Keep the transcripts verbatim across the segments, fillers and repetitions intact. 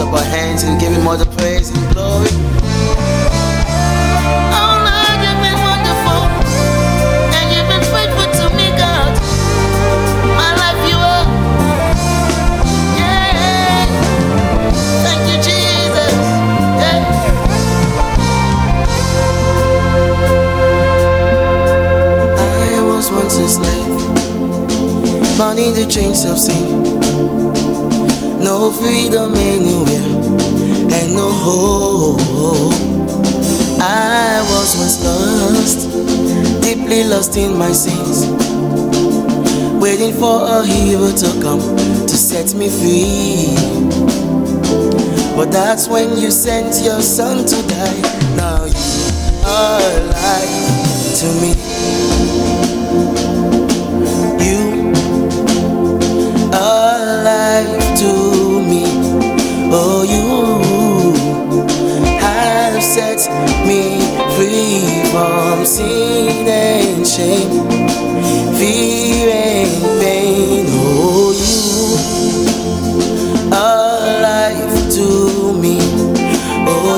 up our hands and give him all the praise and glory. Oh Lord, you've been wonderful, and you've been faithful to me, God. My life you are. Yeah. Thank you, Jesus. Yeah. I was once a slave, bound in the chains of sin. No freedom anywhere, and no hope. I was once lost, deeply lost in my sins, waiting for a hero to come to set me free. But that's when you sent your son to die. Now you are alive to me. You are alive to me. Oh, you have set me free from sin and shame, fear and pain. Oh, you are alive to me. Oh,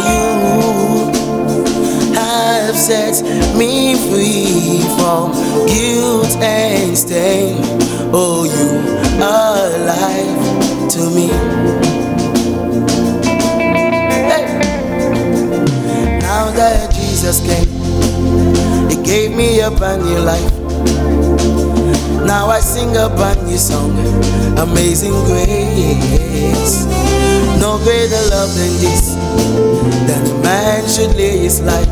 you have set me free from guilt and stain. Oh, you are alive to me. Now that Jesus came, He gave me a brand new life. Now I sing a brand new song, Amazing Grace. No greater love than this, that a man should lay his life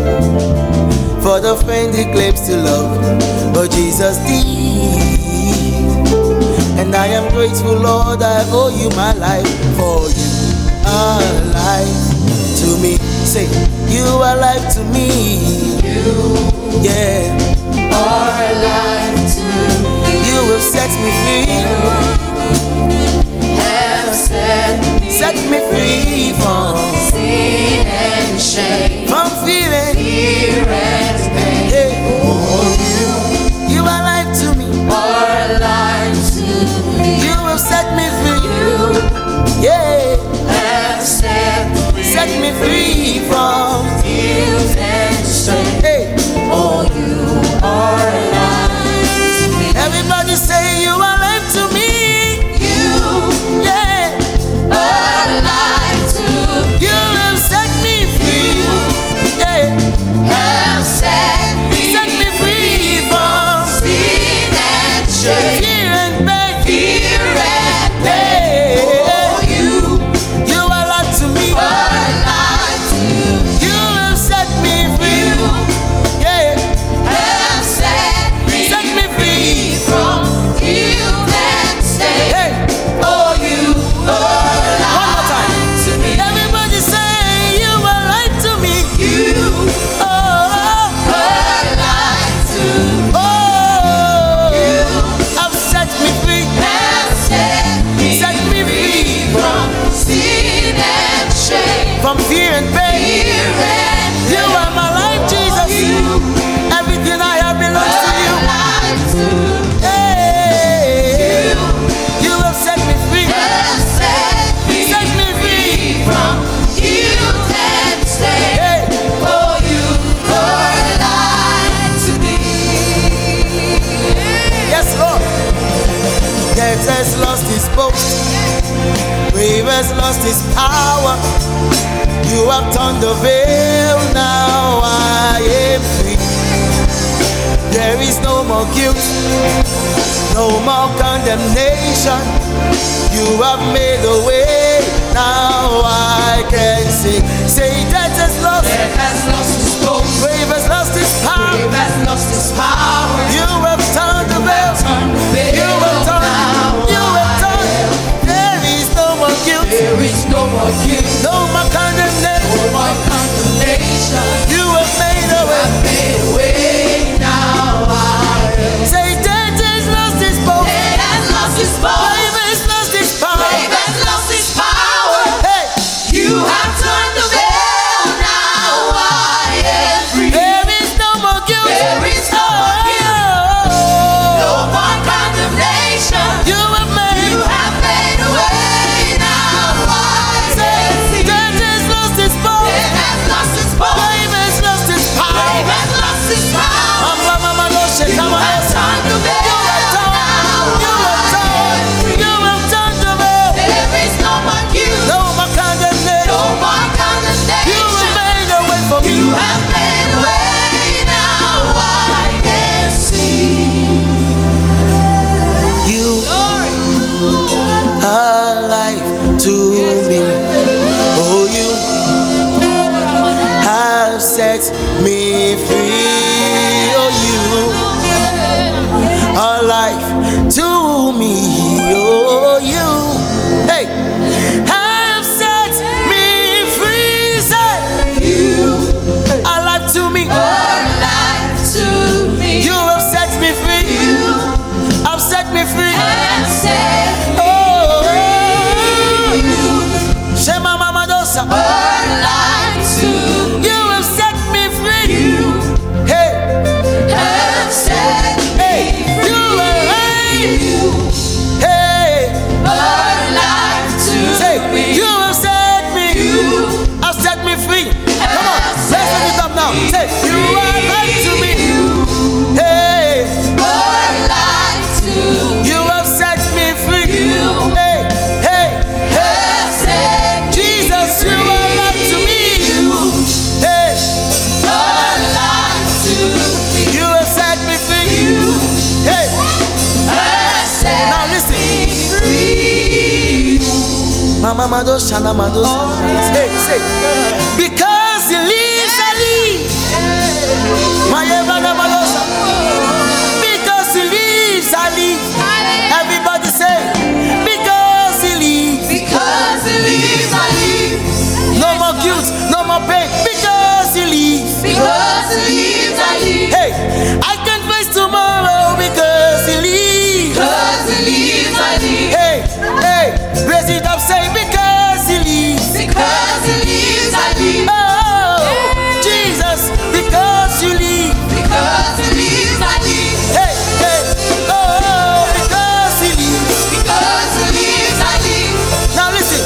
for the friend he claims to love, but Jesus did. And I am grateful, Lord, I owe you my life, for you are alive to me. Say, you are alive to me. You, yeah, are alive to me. You will set me free. You have set me, set me free from sin and shame, from fear and fear and pain. Hey. Oh, you, you are alive to me. Are alive to me. You will set me free. You, yeah, have set me, set me free from guilt and shame. Hey. Oh, you are alive to me. Everybody say you are alive to me. You, yeah, are alive to me. You have set me free. Yeah, have set me, set me free from sin and shame, fear and pain, fear and pain. Oh, you, you are alive to me. Are alive to me. You have set me free. Yeah, have set me, set me free from guilt and shame. Hey. Oh, you are alive to me. Everybody say you are alive to me. You are alive to me. Oh, you have set me free. Have set me, set me free from sin and shame, from fear and pain. Fear and pain. You are my life, Jesus. You, everything I have belongs to you. Hey, you, you have set me free. Have set me, set me free from guilt and shame. Hey. Oh, you are alive to me. Yes, Lord. Death has lost its boast, grave has lost its power. You have torn the veil, now I am free. There is no more guilt, no more condemnation. You have made a way, now I can see. Say death has lost, death has lost its boast, grave has lost its power, grave has lost its power. You have turned the veil, you have turned, you have turned. There is no more guilt, there is no more guilt, no more condemnation, no more condemnation. You have made a way, made a way, now I am. Say death has lost its power, death has lost its power, grave has lost its power, grave has lost its power. Hey, you have turned the veil, now I am free. There is no more guilt, there is no more guilt, no more condemnation. You have made, you have made a way, now I am. Say me. Oh, you have set me free. Oh, you are life to me. Oh, you, hey, have set me free. Say, you are life to me. Are life to me. You have set me free. You have set me free. have set me Oh, free. Shema Mama Dosa. Are life to me. You have set me free. You Hey, have set hey, me free. you are right. You Hey, are life to say, me. you have set me. You have set me free. Come on, have let's lift it up now. Say, you are right to me. You Hey, are life to me. you have set me free. You Hey, hey, hey. have set me Jesus, you are right to me. Hey, are life to me. you have set me free. Hey, Have set now listen. me free. Mama Madosha, Mama Madosha. Hey, say, because he lives, I live. My Evana Madosha. Because he lives, I live. Everybody say, because he lives. Because he lives, I live. No more guilt, no more pain. Because he lives. Because he lives, I live. Hey, I can face tomorrow because he lives. Because he lives, I live. Hey, hey, raise it up, say, because he lives. Because he lives, I live. Oh, Jesus, because you live. Because he lives, I live. Hey, hey, oh, because he lives. Because he lives, I live. Now listen.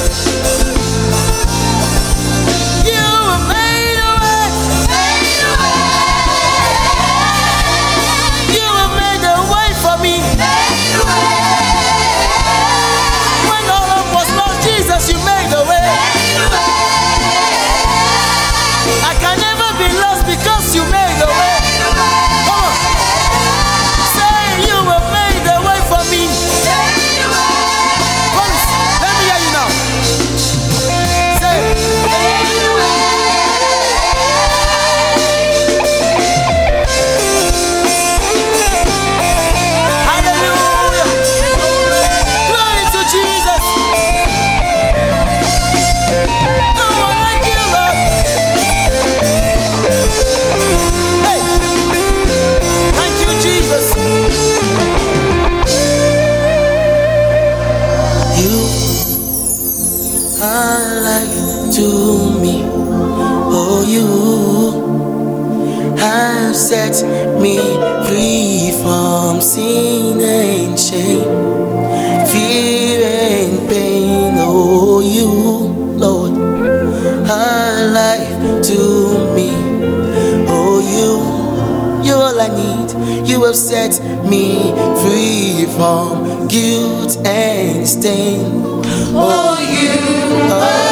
You have made a way. Fade away. You have made a way for me. Fade away. When all hope was lost, Jesus, you made a way. Fade away. I can never be lost because you made a way. Come on. Say you have made a way for me. Fade away. Promise. Let me hear you now. Say, Fade away. hallelujah. Glory to Jesus. No one like you, Lord. Hey, thank you, Jesus. You are like to me. Oh, you have set me free from sin and shame, fear and pain. Oh, you, Lord, are life to me. Oh, you, you're all I need. You have set me free from guilt and stain. Oh, you Oh,